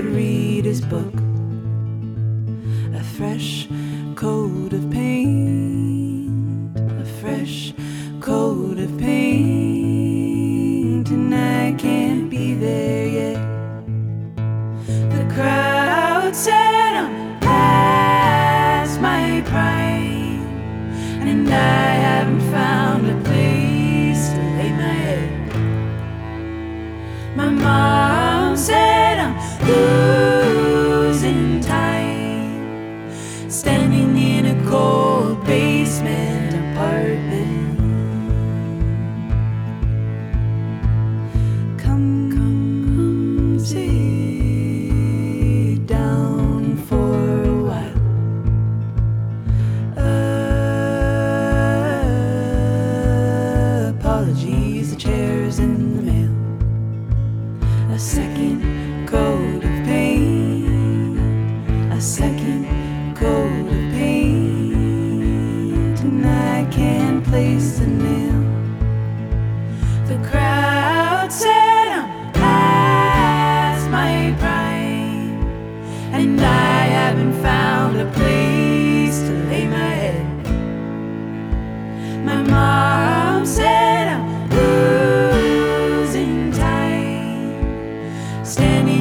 read his book. A fresh coat of paint, a fresh coat of paint, and I can't be there yet. The crowd said I'm past my prime, and I haven't found a place to lay my head. My mom said I'm losing time, standing in a cold basement apartment. Come sit down for a while. Apologies, the chair's in the mail. A second coat of paint, a second coat of paint, and I can't place the nail. The crowd said I'm past my prime, and I haven't found a place to lay my head. My mom said I'm losing time, standing